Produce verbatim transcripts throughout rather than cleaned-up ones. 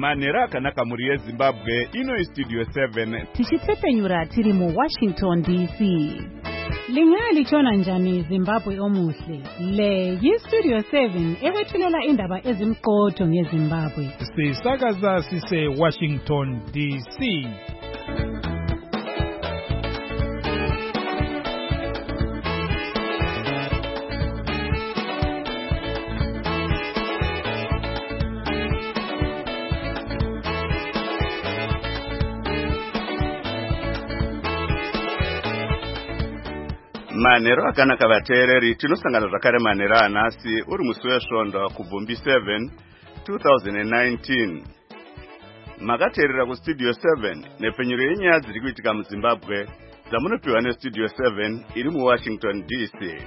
Manhero akanaka muri yeZimbabwe, ino iStudio seven. Tichitsepenyura tiri mu Washington D C. Lingali chona njani Zimbabwe omuhle. Le yiStudio seven ewethulela indaba ezimqotho ngeZimbabwe. Sisakaza sise Washington D C. Manhero akanaka vateereri, tinosangana zvakare manhero anhasi uri musi wesvondo kubvumbi seven twenty nineteen. Makateerera kuStudio seven nepfenyuro yenyaya dziri kuitika muZimbabwe dzamunopiwa neStudio seven iri muWashington D C.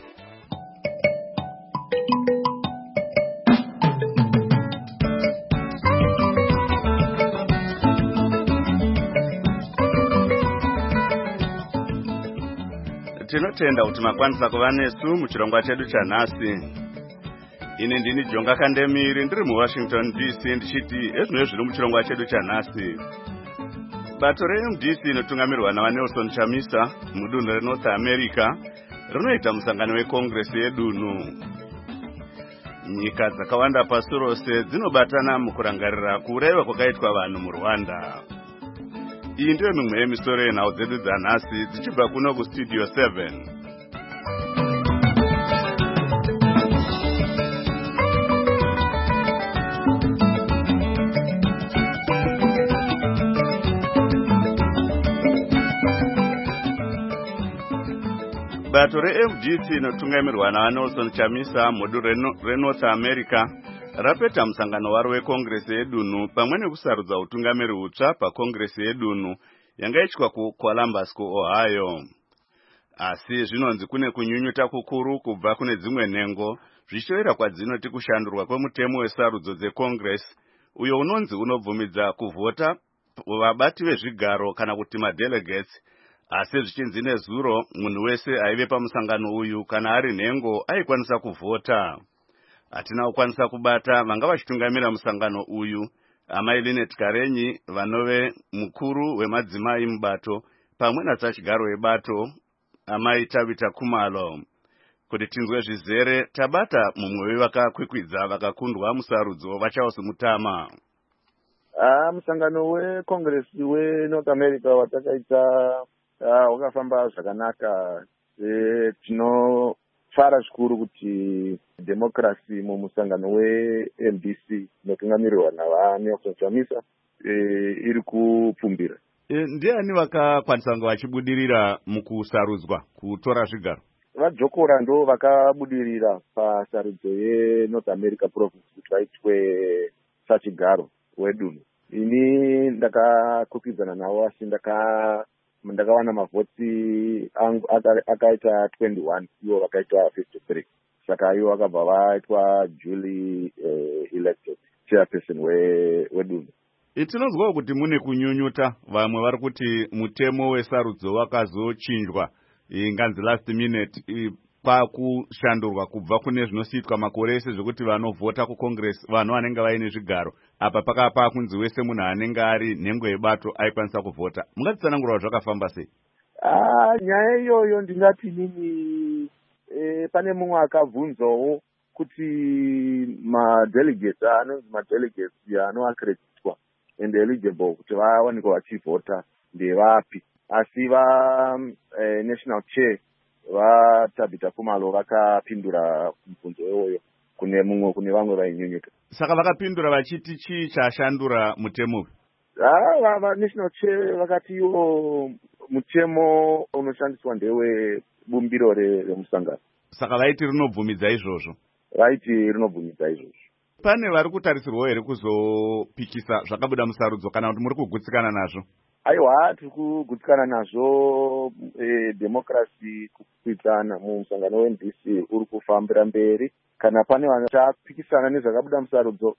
Tinotenda kuti makwanisa kuva nesu muchirongwa chedu chanhasi. Ini ndini Jonga Kandemiri ndiri muWashington D C ndichiti ezvino zviri muchirongwa chedu chanhasi. Bato reM D C inotungamirwa naVanelson Chamisa mudunhu reNorth America rinoita musangano weCongress yedunhu. Nyika dzakawanda pasi rose dzinobatana mukurangarira kuuraiwa kwakaitwa vanhu muRwanda. Iyi ndiyo mimwe yemisoro yenhau dzedu dzanhasi dzichibva kuno kuStudio seven. Bato reM D C inotungamirwa naVanelson Chamisa mudunhu reNorth America rapeta musangano waro weCongress yedunhu pamwe nekusarudza utungamiri hutsva paCongress yedunhu yangaitwa kuColumbus kuOhio. Asi zvinonzi kune kunyunyuta kukuru kubva kune dzimwe nhengo zvichiwira kwadzinoti kushandurwa kwemutemo wesarudzo dzeCongress uyo unonzi unobvumidza kuvhota vabati vezvigaro kana kuti madelegates. Asi zvichinzi nezuro munhu wese aive pamusangano uyu kana ari nhengo aikwanisa kuvhota. Hatina kukwanisa kubata vanga vachitungamira musangano uyu, amai Linet Karenyi vanove mukuru wemadzimai mubato pamwe natsachigaro webato amai Tabita Kumalo. Kuti tinzwe zvizere tabata mumwe wevakakwikwidza vakakundwa musarudzo vachaosumutama. Ah, musangano weCongress weNorth America watakaita ah wakafamba zvakanaka. Eh tino fara zvikuru kuti democracy mumusangano weM D C inotungamirwa naVanelson Chamisa eh iri kupfumbira. E, ndiani vakakwanisa kunge vachibudirira mukusarudzwa kutora zvigaro? Vadzokora ndo vakabudirira pasarudzo yeNorth America province kuti vaitwe sachigaro wedunhu. Ini ndakakwikwidza navo asi ndaka ndakawana mavhoti akaita twenty-one ivo vakaita fifty-three. Saka ivo vakabva vaitwa duly uh, elected chairperson wedunhu. Tinozwawo kuti mune kunyunyuta, vamwe vari kuti mutemo wesarudzo wakazochinjwa inganzi last minute kwakushandurwa kubva kune zvinosiitwa makore ese zvekuti vanovhota kuCongress vanhu vanenge vaine zvigaro apa pakapa kunzi wese munhu anenge ari nhengo yebato aikwanisa kuvhota. Mungatitsanangura zvakafamba sei? Ah, nyaya iyoyo ndingati nini eh pane mumwe akabvunzawo kuti madelegates anonzi madelegates anoaccreditwa and eligible kuti vawanikwa vachivhota ndevapi. Asi va eh, national chair vaTabita Kumalo vakapindura mubvunzo iwoyo kune mumwe kune vamwe vainyunyuka. Saka vakapindura vachiti chii chashandura mutemo? Ah, va national chair vakati iwo mutemo unoshandiswa ndewe bumbiro remusangano. Saka vaiti rinobvumidza izvozvo? Vaiti rinobvumidza izvozvo. Pane vari kutarisirwawo here kuzopikisa zvakabuda musarudzo kana kuti muri kugutsikana nazvo? Aiwa, tiri kugutsikana nazvo. eh, democracy kukwitsana mumusangano weM D C uri kufambira mberi. Kana pane vanotapikisana nezvakabuda musarudzo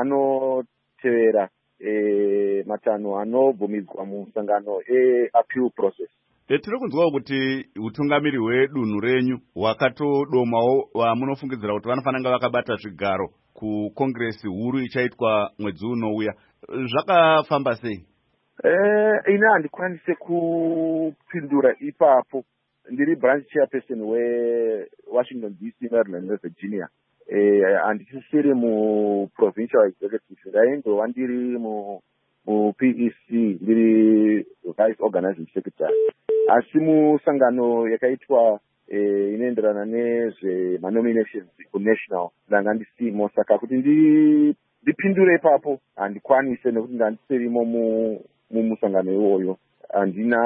vanotevera eh, matanho anobvumidzwa mumusangano eappeal process. Tiri kunzwawo kuti utungamiri hwedunhu renyu hwakatodomawo vamunofungidzira kuti vanofanira vakabata zvigaro kuCongress huru ichaitwa mwedzi unouya. zvakafamba sei? Eh, ina handikwanise kupindura ipapo. Ndiri branch chairperson weWashington D C, Maryland neVirginia. Eh, handisisiri mu-provincial executive. Ndaingova ndiri mu-P E C, ndiri vice organizing secretary. Asi musangano yakaitwa eh, inoenderana nezvemanominations kunational ndanga ndisimo, saka kuti ndi ndipindure ipapo handikwanise nekuti ndandisirimo mumusangano iwoyo. Handina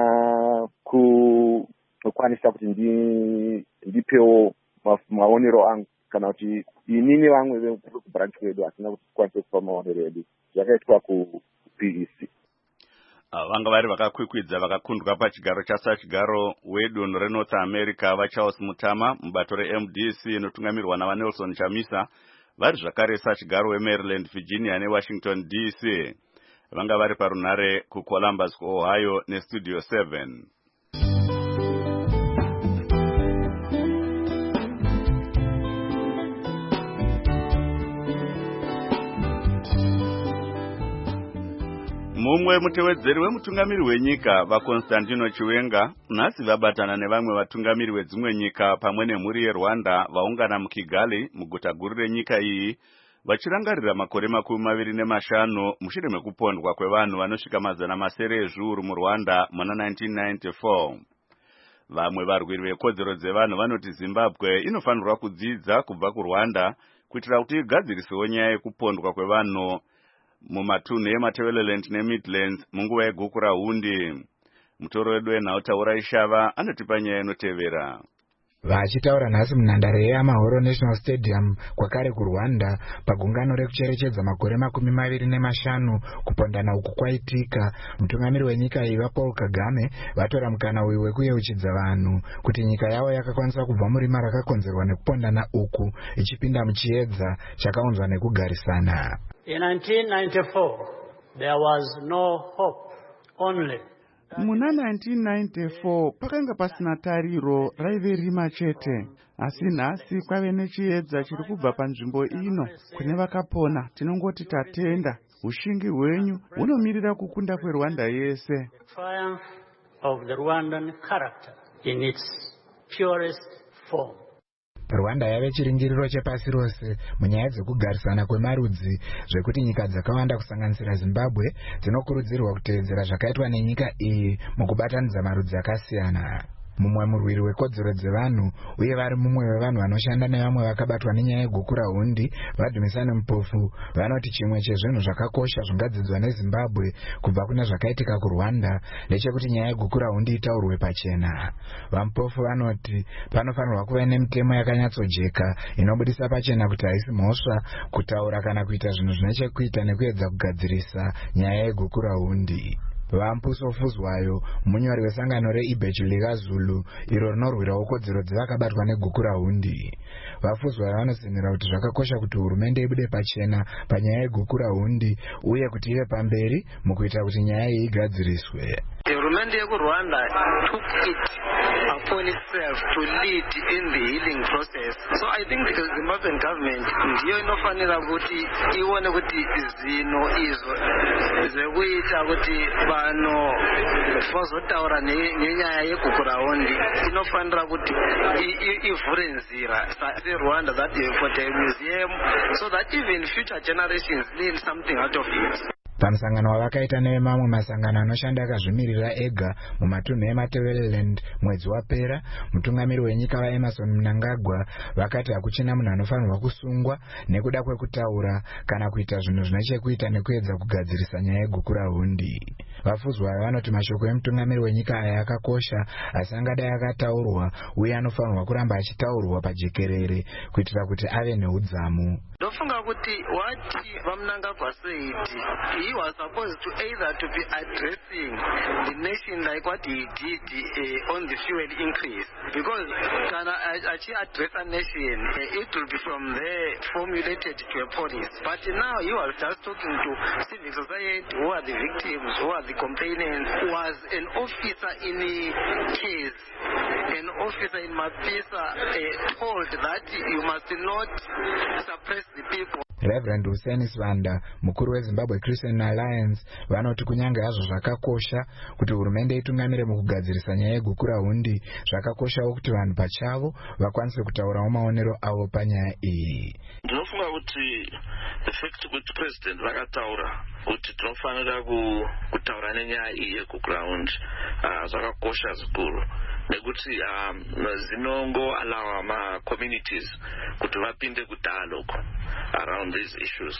kukwanisa kuti ndipewo maonero angu kana kuti inini vamwe vekubranch kwedu hasina kuti tikwanise kupa maonero edu. Zvakaitwa ku-P E C. Vanga vari vakakwikwidza vakakundwa pachigaro chasachigaro wedunhu reNorth America vaCharles Mutama mubato reM D C inotungamirwa navaNelson Chamisa, vari zvakare sachigaro weMaryland, Virginia neWashington D C. Vanga vari parunhare kuColumbus, Ohio neStudio seven. Mumwe mutevedzeri wemutungamiri wenyika vaConstantino Chiwenga nhasi vabatana nevamwe vatungamiri vedzimwe nyika pamwe nemhuri yeRwanda vaungana muKigali muguta guru renyika iyi vachirangarira makore makumi maviri nemashanu mushure mekupondwa kwevanhu vanosvika mazana masere ezviuru muRwanda muna nineteen ninety-four. Vamwe varwiri vekodzero dzevanhu vanoti Zimbabwe inofanirwa kudzidza kubva kuRwanda kuitira kuti igadzirisewo nyaya yekupondwa kwevanhu mumatunhu eMatabeleland neMidlands munguva yeguku rahundi. Mutoro wedu wenhau Ishava anotipa nyaya inotevera. Vachitaura nhasi munhandare yeAmahoro National Stadium kwakare kuRwanda pagungano rekucherechedza makore makumi maviri nemashanu kupondana uku kwaitika, mutungamiri wenyika iyi Paul Kagame vatora mukana uyu wekuyeuchidza vanhu kuti nyika yavo yakakwanisa kubva murima rakakonzerwa nekupondana uku ichipinda muchiedza chakaunzwa nekugarisana. In nineteen ninety-four, there was no hope, only. Muna nineteen ninety-four, pakanga pasina tariro, raive rima chete. Asi nhasi kwave nechiedza chiri kubva panzvimbo ino. Kune vakapona, tinongoti tatenda. Ushingi hwenyu hunomirira kukunda kweRwanda yese. Triumph of the Rwandan character in its purest form. Rwanda yave chiringiriro chepasi rose munyaya dzekugarisana kwemarudzi, zvekuti nyika dzakawanda kusanganisira Zimbabwe dzinokurudzirwa kuteedzera zvakaitwa nenyika iyi mukubatanidza marudzi akasiyana. Mumwe murwiri wekodzero dzevanhu uye vari mumwe wevanhu vanoshanda nevamwe vakabatwa nenyaya yeguku rahundi vaDumisani Mupofu vanoti chimwe chezvinhu zvakakosha zvingadzidzwa neZimbabwe kubva kune zvakaitika kuRwanda ndechekuti nyaya yeguku rahundi itaurwe pachena. VaMupofu vanoti panofanirwa kuva nemitemo yakanyatsojeka inobudisa pachena kuti haisi mhosva kutaura kana kuita zvinhu zvinechekuita nekuedza kugadzirisa nyaya yeguku rahundi. Vampuso Fuzwayo, munyori wesangano reIbhechiliga Zulu, iro rinorwirawo kodzero dzevakabatwa neguku rahundi. Vafuzwayo vanosimira kuti zvakakosha kuti hurumende ibude pachena panyaya yeguku rahundi uye kuti ive pamberi mukuita kuti nyaya iyi igadziriswe. Hurumende yekurwanda took it upon itself to lead in the healing process. So I think the Zimbabwean government ndiyo inofanira kuti ione kuti zino izo zvekuita kuti vanhu vazotaura nenyaya yeguku rahundi inofanira kuti ivhure nzira seRwanda that for the museum so that even future generations learn something out of it. Pamusangano wavakaita nevemamwe masangano anoshanda akazvimirira ega mumatunhu eMatabeleland mwedzi wapera, mutungamiri wenyika vaEmerson Mnangagwa vakati hakuchina munhu anofanirwa kusungwa nekuda kwekutaura kana kuita zvinhu zvinechekuita nekuedza kugadzirisa nyaya yeguku rahundi. Vafuzwayo vanoti mashoko emutungamiri wenyika aya akakosha asi angadai akataurwa uye anofanirwa kuramba achitaurwa pajekerere kuitira kuti ave neudzamu. Ndofunga kuti wati vaMnangagwa said he was supposed to either to be addressing the nation like what he did uh, on the fuel increase, because can actually address a nation uh, it will be from there formulated to a policy. But now he was just talking to civil society, who are the victims, who are the complainants, who was an officer in a case, an officer in Mapisa uh, told that you must not suppress the people. Reverend Hussein Swanda, mukuru weZimbabwe Christian Alliance, vanoti kunyange hazvo zvakakosha kuti hurumende itungamire mukugadzirisa nyaya yegukurahundi, zvakakoshawo kuti vanhu pachavo vakwanise kutaurawo maonero avo panyaya iyi. Ndinofunga kuti the fact kuti president vakataura kuti tinofanira kutaura nenyaya iyi yegukurahundi zvakakosha zvikuru, nekuti zinongo allow ma communities kuti vapinde kudialogue around these issues.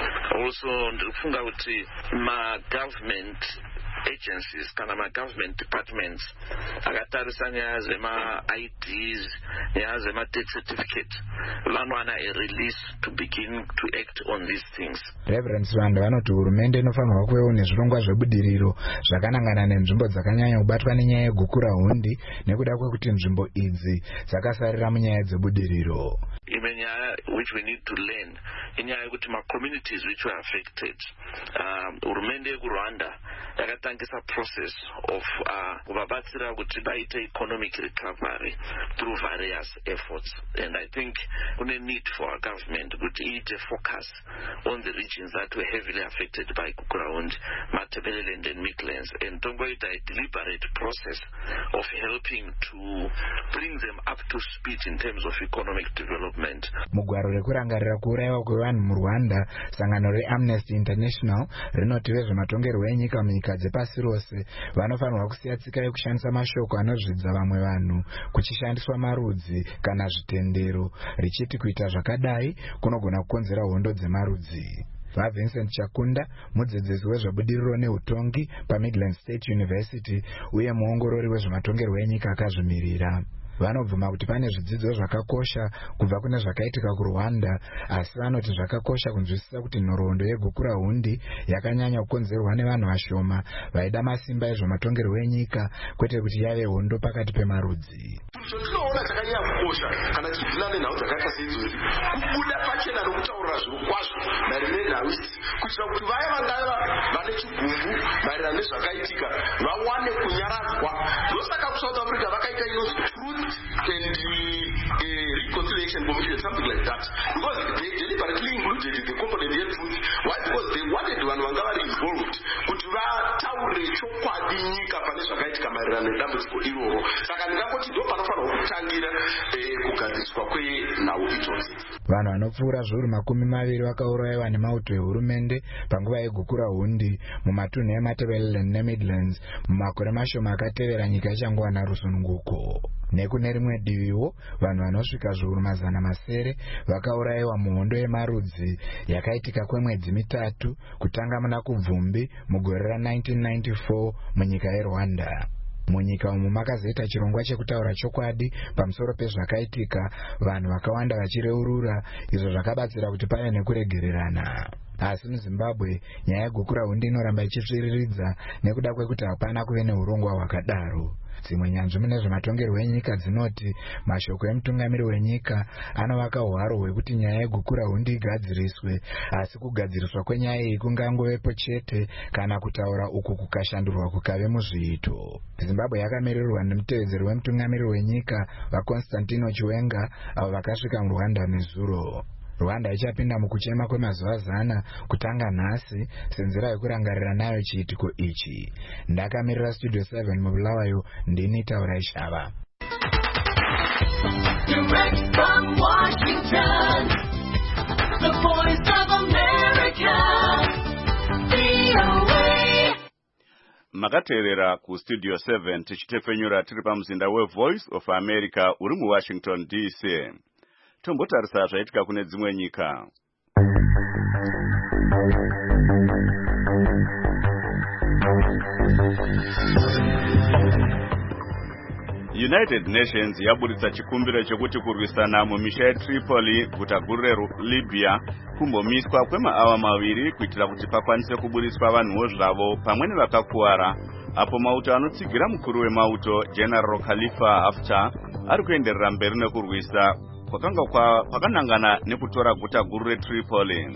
Also ndinofunga kuti ma government agencies kana ma government departments akatarisa nyaya zema I Ds, nyaya zema death certificate, vanowana a release to begin to act on these things. Reverend Swanda vanoti hurumende inofanirwa kuvewo nezvirongwa zvebudiriro zvakanangana nenzvimbo dzakanyanya kubatwa nenyaya yegukurahundi, nekuda kwekuti nzvimbo idzi dzakasarira munyaya dzebudiriro. Imwe nyaya which we need to learn inyaya yekuti ma communities which were affected, hurumende um, yekurwanda yakatangisa process of kuvabatsira kuti vaite economic recovery through various efforts, and I think kune need for our government kuti iite focus on the regions that were heavily affected by Gukurahundi, Matabeleland and Midlands, and tongoita a deliberate process of helping to bring them up to speed in terms of economic development. Mugwaro rekurangarira kuurayiwa kwevanhu muRwanda, sangano reAmnesty International rinoti vezvematongerwo enyika munyika dzepasi rose vanofanirwa kusiya tsika yekushandisa mashoko anozvidza vamwe vanhu kuchishandiswa marudzi kana zvitendero, richiti kuita zvakadai kunogona kukonzera hondo dzemarudzi. VaVincent Chakunda, mudzidzisi wezvebudiriro neutongi paMidland State University uye muongorori wezvematongerwo enyika akazvimirira, vanobvuma kuti pane zvidzidzo zvakakosha kubva kune zvakaitika kuRwanda, asi vanoti zvakakosha kunzwisisa kuti nhoroondo yegukurahundi yakanyanya kukonzerwa nevanhu vashoma vaida masimba ezvematongerwo enyika, kwete kuti yave hondo pakati pemarudzi. Tinoona chakanyanya kukosha kana tichibvina nenhau dzakaita seidzozi kubuda pachena nokutaurira zviro kwazvo maererano nenhau idzi, kuitira kuti vaya vangava vane chigumbu maererano nezvakaitika vawane kunyaradzwa. Ndosaka kuSouth Africa vakaita inonzi truth and uh, reconciliation commission, something like that, because they deliberately included the component of truth. Why? Because they wanted vanhu vanga vari involved kuti vataure chokwadi nyika pane zvakaitika maererano nedambudziko iroro. Saka ndingangoti ndo panofanirwa kutangira kugadziriswa kwenhau idzodzo. Vanhu vanopfuura zviuru makumi maviri vakaurayiwa nemauto ehurumende panguva yegukurahundi mumatunhu eMatabeleland neMidlands mumakore mashoma akatevera nyika ichangowana rusununguko. Nekune rimwe diviwo vanhu vanosvika zviuru mazana masere vakaurayiwa muhondo yemarudzi yakaitika kwemwedzi mitatu kutanga muna Kubvumbi mugore ra1994 munyika yeRwanda. Munyika umu makazoita chirongwa chekutaura chokwadi pamusoro pezvakaitika, vanhu vakawanda vachireurura, izvo zvakabatsira kuti pave nekuregererana. Asi muZimbabwe nyaya yegukurahundi inoramba ichitsviriridza nekuda kwekuti hapana kuve neurongwa hwakadaro. Dzimwe nyanzvi mune zvematongerwo enyika dzinoti mashoko emutungamiri wenyika anovaka hwaro hwekuti nyaya yegukurahundi igadziriswe, asi kugadziriswa kwenyaya iyi kungangovepo chete kana kutaura uku kukashandurwa kukave muzviito. Zimbabwe yakamirurwa nemutevedzeri wemutungamiri wenyika vaConstantino Chiwenga avo vakasvika muRwanda nezuro. Rwanda ichapinda mukuchema kwemazuva zana kutanga nhasi senzira yekurangarira nayo chiitiko ichi. Ndakamirira Studio seven mubulawayo, ndini Taurai Shava. Direct from Washington, the voice of America, V O A. Makateerera ku Studio seven tichitefenyura tiri pamuzinda weVoice of America uri muWashington D C. Tombotarisa zvaitika kune dzimwe nyika. United Nations yaburitsa chikumbiro chekuti kurwisana mumisha yeTripoli guta guru reLibya kumbomiswa kwemaawa maviri kuitira kuti pakwanise kuburiswa vanhuwo zvavo pamwe nevakakuwara, apo mauto anotsigira mukuru wemauto General Khalifa Haftar ari kuenderera mberi nekurwisa kwakanga kwakanangana nekutora guta guru reTripoli.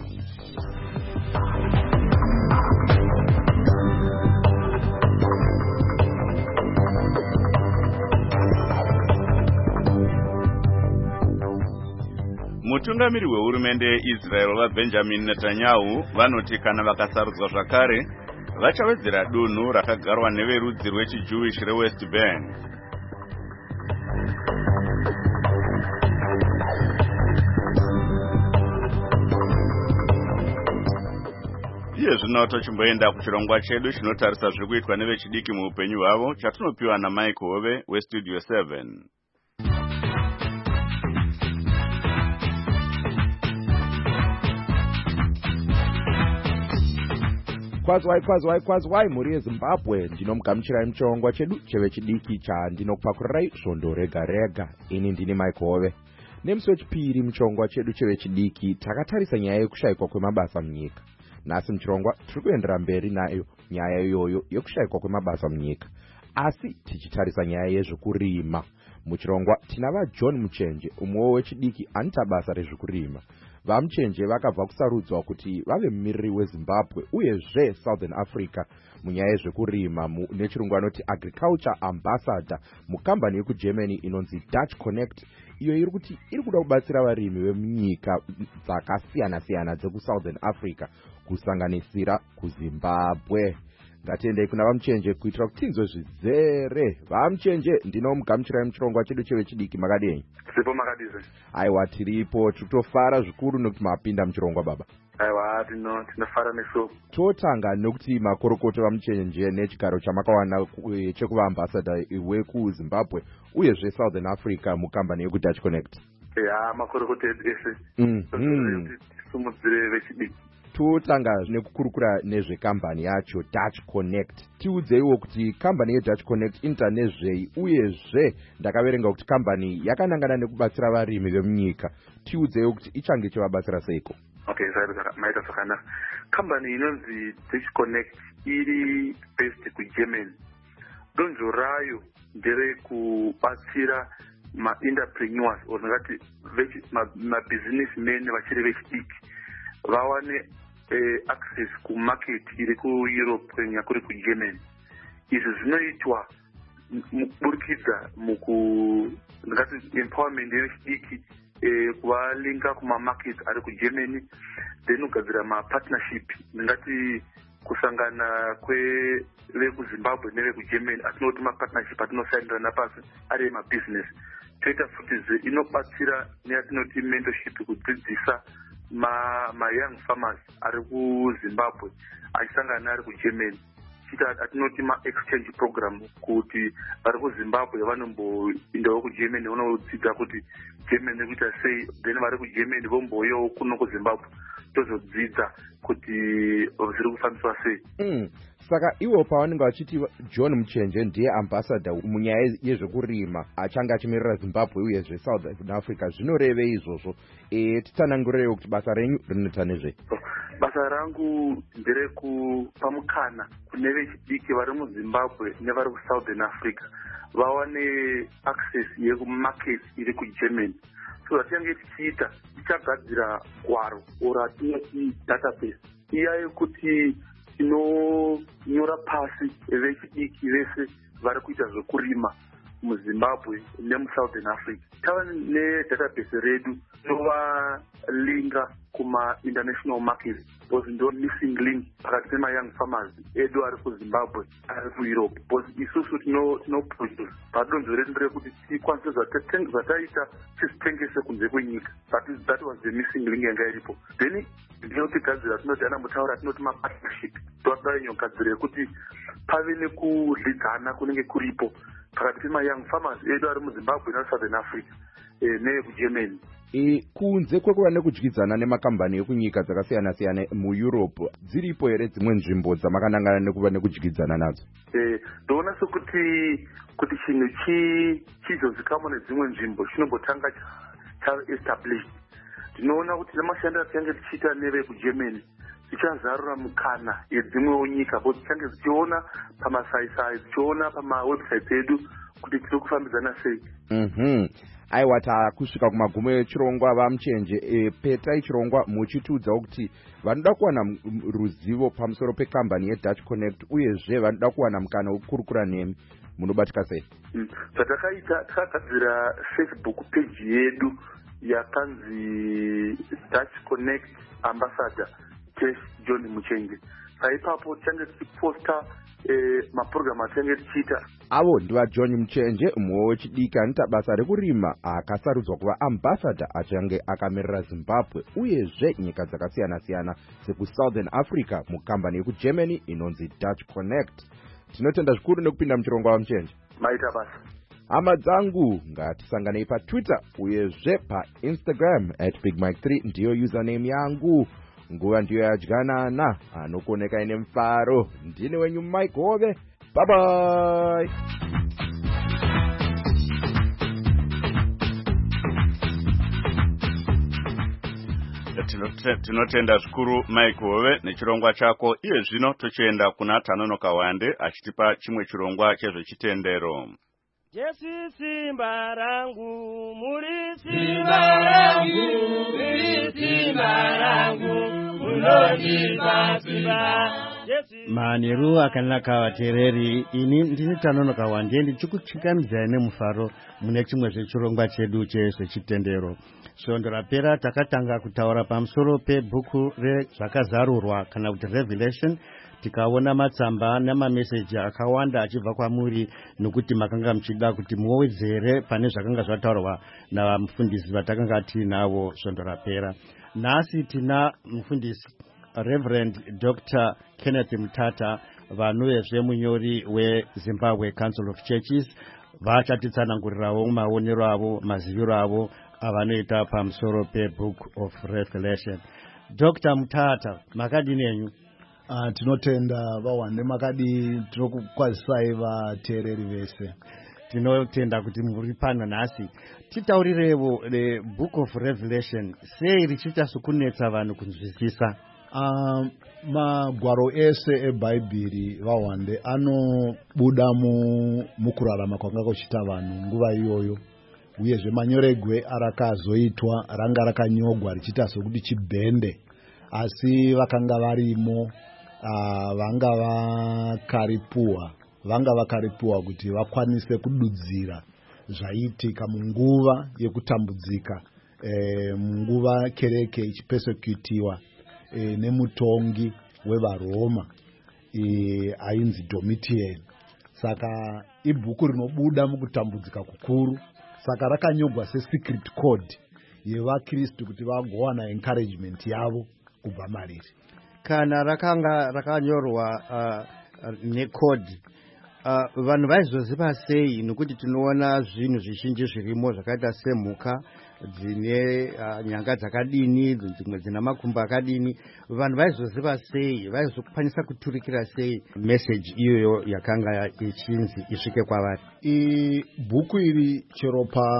Mutungamiri wehurumende yeIsrael vaBenjamin Netanyahu vanoti kana vakasarudzwa zvakare vachawedzera dunhu rakagarwa neverudzi rwechiJewish reWest Bank. Iye zvino tochimboenda kuchirongwa chedu chinotarisa zviri kuitwa nevechidiki muupenyu hwavo chatinopiwa naMike Hove weStudio seven. Kwazwai kwazwai kwazwai mhuri yeZimbabwe, ndinomugamuchirai muchirongwa chedu chevechidiki chandinokupakurai svondo rega rega. Ini ndini Mike Hove. Nemusi wechipiri muchirongwa chedu chevechidiki takatarisa nyaya yekushayikwa kwemabasa munyika. Nhasi muchirongwa tiri kuendera mberi nayo nyaya iyoyo yekushayikwa kwemabasa munyika, asi tichitarisa nyaya yezvekurima. Muchirongwa tina vaJohn Muchenje, umwewo wechidiki anoita basa rezvekurima. VaMuchenje vakabva kusarudzwa kuti vave mumiriri weZimbabwe uyezve Southern Africa munyaya yezvekurima nechirungu anoti agriculture ambassador mukambani yekuGermany inonzi Dutch Connect, iyo iri kuti iri kuda kubatsira varimi vemunyika dzakasiyana siyana dzeku-Southern Africa kusanganisira kuZimbabwe. Ngatiendei kuna VaMuchenje kuitira kuti tinzwe zvizere. VaMuchenje, ndinomugamuchirai muchirongwa chedu chevechidiki, makadini? Sipo makadize. Aiwa, tiripo, tikutofara zvikuru nekuti mapinda muchirongwa baba. Aiwa, tino tinofara nesu. Totanga nekuti makorokoto VaMuchenje nechigaro chamakawana chekuva ambassador wekuZimbabwe uyezve Southern Africa mukambani yekuDutch Connect. Ya, makorokoto ese. Mhm. Sumudzire vechidiki. Totanga nekukurukura nezvekambani yacho Dutch Connect. Tiudzeiwo kuti kambani yeDutch Connect inoita nezvei uyezve ndakaverenga kuti kambani yakanangana nekubatsira varimi vemunyika. Tiudzeiwo kuti ichange chivabatsira seiko. Okay, saka maita zvakanaka. Kambani inonzi Dutch Connect iri based kuGermany. Donzvo rayo ndere kubatsira ma-entrepreneurs or ngati ma-businessmen vachiri vechidiki vawane eh, access ku market iri ku Europe kenya kuri ku Germany. Izvi zvinoitwa mukuburikidza muku ngati empowerment yechidiki eh, kuvalinga kuma market ari ku Germany, then ugadzira ma partnership ngati kusangana kwe vekuZimbabwe neveku Germany atinoti ma partnership atinosainirana pasi ari ma business. Toita futi inobatsira neyatinoti mentorship kudzidzisa ma ma young farmers ari kuZimbabwe achisangana ari kuGermany. Chita atinoti ma exchange program kuti vari kuZimbabwe vanomboendawo kuGermany vanodzidza kuti Germany kuita sei, then vari kuGermany vomboyawo kuno kuZimbabwe tozodzidza kuti zviri kufambiswa sei. Mm. Saka iwo pavanenge vachiti John Muchenje ndiye ambassador munyaya yezvekurima achange achimirira Zimbabwe uyezve South Africa, zvinorevei izvozvo? E, titsanangurirei kuti basa renyu rinoita nezvei? Basa rangu ndere kupa mukana kune vechidiki vari muZimbabwe nevari kuSouthern Africa vawane access yekumarket iri kuGermany. So vatinenge tichiita tichagadzira gwaro oro atinoti database iya yekuti tinonyora pasi vechidiki vese vari kuita zvekurima muZimbabwe nemuSouthern Africa. Tava nedatabase redu tovalinga kuma international market because ndo missing link pakati pema-young farmers edu ari kuZimbabwe ari kuEurope, because isusu tinoproduce padonzo redu rekuti tikwanise zvataita tisitengese kunze kwenyika. That was the missing link yanga iripo. Then ndinotigadzira tinoti ana mutaura tinoti ma-partnership toda inyogadzira yekuti pave nekudlidzana kunenge kuripo pakati pema-young farmers edu ari muZimbabwe neSouthern Africa eh, nekuGermany. E, kunze kwekuva nekudyidzana nemakambani ekunyika dzakasiyana siyana muEurope, dziripo here dzimwe nzvimbo dzamakanangana nekuva nekudyidzana nadzo? Eh, ndoona sekuti kuti chinhu chizozikamwa nedzimwe nzvimbo chinombotanga cha-established. Ndinoona kuti nemashandiro atinenge tichiita nevekuGermany tichazarura mukana yedzimwewo nyika, bo tichange tichiona pamasaisai tichiona pamawebsite edu kuti tiri kufambidzana sei. Mhm. Aiwa, takusvika kumagumo echirongwa VaMuchenje. E, petai chirongwa muchitiudzawo kuti vanoda kuwana ruzivo pamusoro pekambani yeDutch Connect uyezve vanoda kuwana mukana wekukurukura nemi munobatika sei? Zvatakaita takagadzira Facebook page yedu yakanzi Dutch Connect Ambassador Chase John Muchenje. Saipapo change tichiposta eh, mapurogiramu atinenge tichiita. Avo ndiva John Muchenje, mumwe wechidiki anoita basa rekurima akasarudzwa kuva ambassador achange akamirira Zimbabwe uyezve nyika dzakasiyana-siyana sekusouthern Africa mukambani yekugermany inonzi Dutch Connect. Tinotenda zvikuru nekupinda muchirongwa waMuchenje. Maita basa. Hama dzangu ngatisanganei paTwitter uyezve paInstagram at big mike three ndiyo username yangu. Nguva ndiyo yadyanana anokuoneka ine mfaro. Ndini wenyu Mike Hove. Bye bye. Tinotenda zvikuru Mike Hove nechirongwa chako. Iye zvino tochienda kuna Tanonoka Wande achitipa chimwe chirongwa chezvechitendero. Jesu simba rangu, muri simba rangu, muri simba rangu, munondipa simba. Manheru akanaka vateereri, ini ndini Tanonoka Wande ndichikuchingamidzai nemufaro mune chimwe zvechirongwa chedu chezvechitendero. Svondo rapera takatanga kutaura pamusoro pebhuku rezvakazarurwa kana kuti Revelation. Tikaona matsamba namameseji akawanda achibva kwamuri nokuti makanga muchida kuti muwedzere pane zvakanga zvataurwa navamufundisi vatakanga tiinavo svondo rapera. Nhasi tina mufundisi Reverend Doctor Kenneth Mutata, vanuyezve munyori weZimbabwe Council of Churches, vachatitsanangurirawo maonero avo, maziviro avo avanoita pamusoro peBook of Revelation. Doctor Mutata, makadini henyu? Uh, tinotenda vaWande makadi, tinokukwazisai vateereri vese. Tinotenda kuti muri pano nhasi. Titaurirevo the Book of Revelation, sei richiita sokunetsa vanhu kunzwisisa? Uh, magwaro ese eBhaibheri vaWande anobuda mu mukurarama kwanga kuchita vanhu nguva iyoyo, uyezve manyoregwe arakazoitwa ranga rakanyogwa richiita sokuti chibhende, asi vakanga varimo uh, vanga vakaripuwa vanga vakaripuwa kuti vakwanise kududzira zvaitika munguva yekutambudzika, e, munguva kereke ichipesekutiwa e, nemutongi wevaRoma e, ainzi Domitian. Saka ibhuku rinobuda mukutambudzika kukuru, saka rakanyogwa se-secret code yevaKristu kuti vagowana encouragement yavo kubva mariri. Kana rakanga rakanyorwa uh, necode, uh, vanhu vaizoziva sei? Nokuti tinoona zvinhu zvizhinji zvirimo zvakaita semhuka dzine uh, nyanga dzakadini, dzimwe dzina makumbo akadini. Vanhu vaizoziva sei? Vaizokwanisa kuturikira sei message iyoyo yakanga ichinzi isvike kwavari? Ibhuku iri chero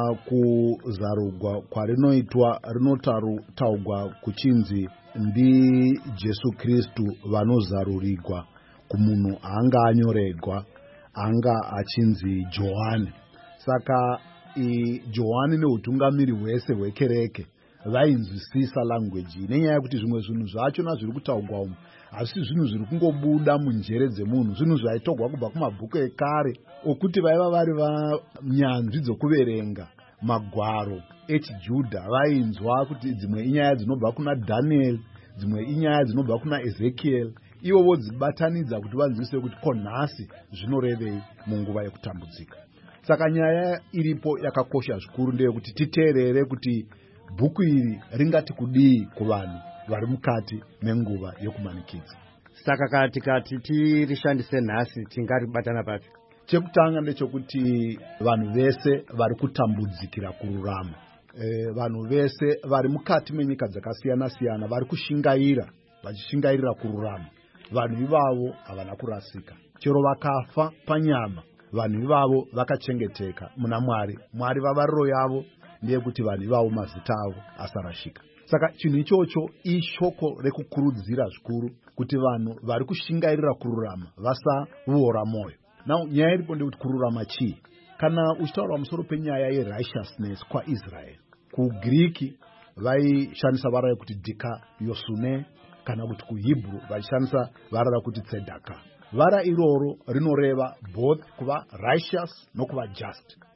pakuzarugwa kwarinoitwa rinotaurwa kuchinzi ndi Jesu Kristu vanozarurigwa kumunhu anga anyoregwa anga achinzi Johani. Saka i Johani neutungamiri hwese hwekereke vainzwisisa language nenyaya yekuti zvimwe zvinhu zvachona zviri kutaurwa umu asi zvinhu zviri kungobuda munjere dzemunhu, zvinhu zvaitogwa kubva kumabhuku ekare okuti vaiva vari vanyanzvi dzokuverenga magwaro echiJudha. Vainzwa kuti dzimwe inyaya dzinobva kuna Daniel, dzimwe inyaya dzinobva kuna Ezekiel, ivo vodzibatanidza kuti vanzwisise kuti ko nhasi zvinorevei munguva yekutambudzika. Saka nyaya iripo yakakosha zvikuru ndeyekuti titeerere kuti bhuku iri ringati kudii kuvanhu vari mukati menguva yokumanikidza. Saka kana tikati tirishandise nhasi tingaribatana papi? Chekutanga ndechekuti vanhu vese vari kutambudzikira kururama, e, vanhu vese vari mukati menyika dzakasiyana-siyana vari kushingaira, vachishingairira kururama. Vanhu ivavo havana kurasika, chero vakafa panyama vanhu ivavo vakachengeteka muna Mwari. Mwari vavariro yavo ndeyekuti vanhu ivavo mazita avo asarashika. Saka chinhu ichocho ishoko rekukurudzira zvikuru kuti vanhu vari kushingairira kururama vasavuora mwoyo. Now nyaya iripo ndekuti kururama chii? Kana uchitaura pamusoro penyaya yerighteousness kwaIsrael, kuGiriki vaishandisa vara rekuti dikaiosune, kana kuti kuHebrew vaishandisa vara rakuti tzedaka. Vara iroro rinoreva both kuva righteous nokuva just.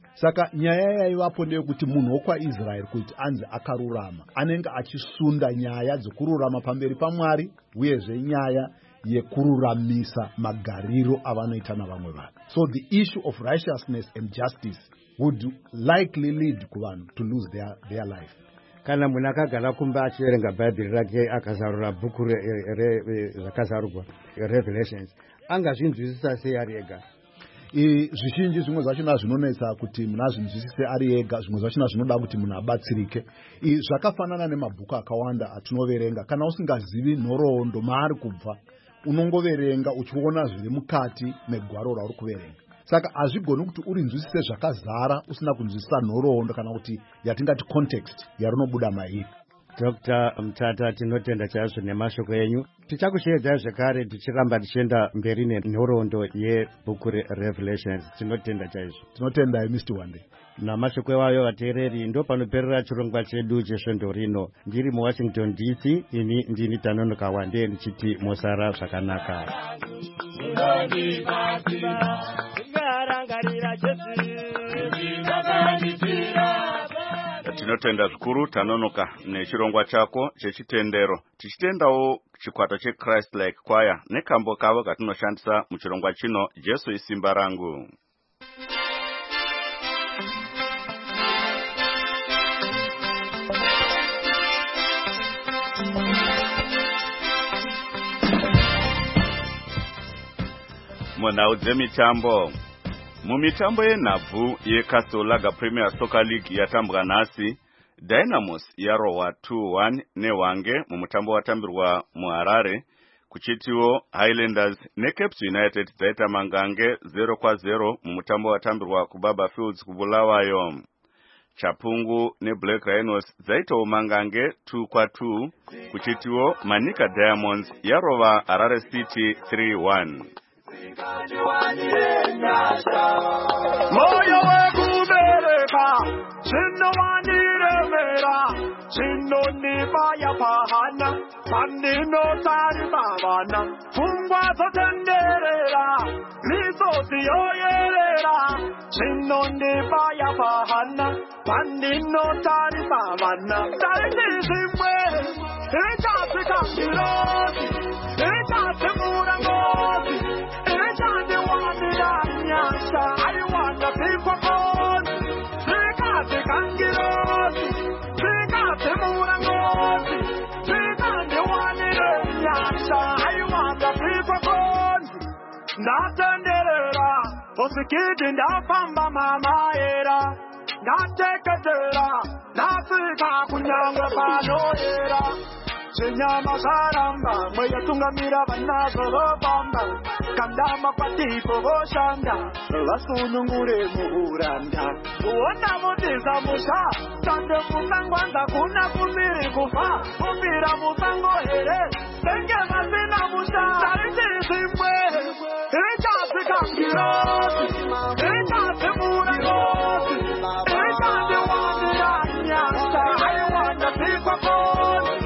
saka nyaya yaivapo ndeyekuti munhu wokwaisraeri kuti anzi akarurama anenge achisunda nyaya dzekururama pamberi paMwari uyezve nyaya yekururamisa magariro avanoita navamwe vanhu. So the issue of righteousness and justice would likely lead kuvanhu to lose their, their life. Kana munhu akagara kumba achiverenga bhaibheri rake akazarura bhuku rakazarurwa Revelations angazvinzwisisa sei ari ega? Zvizhinji zvimwe zvachona zvinonetsa kuti munhu azvinzwisise ari ega, zvimwe zvachona zvinoda kuti munhu abatsirike. Zvakafanana nemabhuku akawanda atinoverenga, kana usingazivi nhoroondo maari kubva unongoverenga uchiona zviri mukati megwaro rauri kuverenga. Saka hazvigoni kuti urinzwisise zvakazara usina kunzwisisa nhoroondo kana kuti yatingati context yarinobuda mairi. Doctor Mtata, tinotenda chaizvo nemashoko enyu. Tichakushedzai zvekare tichiramba tichienda mberi nenhoroondo yebhuku reRevelations. Tinotenda chaizvo. Tinotendai Mister Wande. Namashoko ewayo vateereri, ndo panoperera chirongwa chedu chesvondo rino. Ndiri muWashington D C, ini ndini Tanonoka Wande ndichiti mosara zvakanaka. Tinotenda zvikuru Tanonoka nechirongwa chako chechitendero. Tichitendawo chikwata cheChrist Like Choir nekambo kavo katinoshandisa muchirongwa chino Jesu isimba rangu. Munhau dzemitambo. Mumitambo yenhabvu yeCastlewaga Premier Soccer League yatambwa nhasi, Dynamos yarohwa two one neHwange mumutambo watambirwa muHarare, kuchitiwo Highlanders neCaps United dzaita mangange zero kwa zero mumutambo watambirwa kuBaba Fields kuBulawayo. Chapungu neBlack Rhinos dzaitawo mangange two kwa two, kuchitiwo Manika Diamonds yarova Harare City three one. Moyo wekubereka chinowaniremera chinonibaya pahana pandinotari mavana pfungwa dzotenderera misozi yoyerera chinonibaya pahana pandinotari mavana taindizimwe ichatsikambirozi ichatsimurangozi I want the people on. Take out the kangiros. Take out the murangos. Take out the one in the yasha. I want the people on. Not under was a kid in the Pamba Mama era. Not take a dera. Not the Kakunyanga Pano era. Chinyama saramba, moya tungamira banazo bamba, kandama patipo boshanda, wasunungure muhuranda. Uona mutiza musha, tande musangwanda kuna kumiri kufa, kumira musango here, tenge masina musha, tariti simwe, echa sikambirosi, echa simuragosi, echa diwandira nyasta, I want the people for.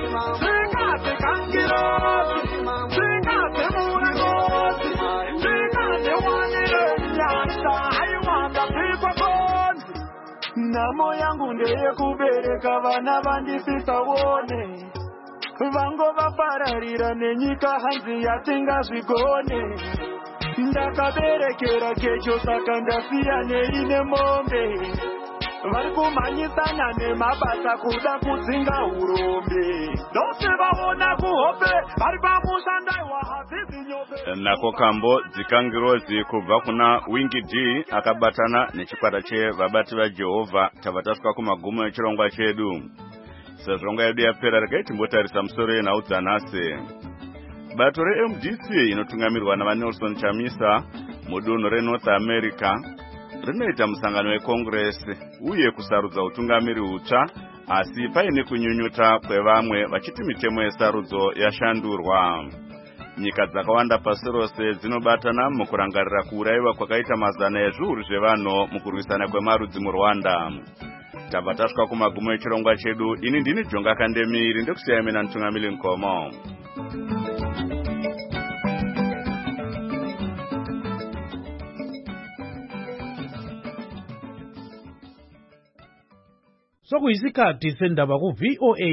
Namo yangu ndeye kubereka vana vandisisawone, vango vapararira nenyika hanzi yatingazvigone. Ndakaberekera kecho saka ndasiya neine mombe, vari kumhanyisana nemabasa kuda kudzinga urombe. Ndose vaona kuhope vari pamushandaiwa hadzizi nyope. Nako kambo dzikangirozi kubva kuna Wingi D akabatana nechikwata chevabati vaJehovha tavatasvika kumagumo echirongwa chedu. Sezvongwa yedu yapera regai timbotarisa musoro yenhau dzanhasi. Bato reM D C inotungamirwa navaNelson Chamisa mudunhu reNorth America rinoita musangano weCongress uye kusarudza utungamiri hutsva, asi paine kunyunyuta kwevamwe vachiti mitemo yesarudzo yashandurwa. Nyika dzakawanda pasi rose dzinobatana mukurangarira kuurayiwa kwakaita mazana ezviuru zvevanhu mukurwisana kwemarudzi muRwanda. Tabva tasvika kumagumo echirongwa chedu. Ini ndini Jonga Kandemiri ndekusiyai mina Ntungamiri Nkomo. sokuyisikhathi sendaba ku-V O A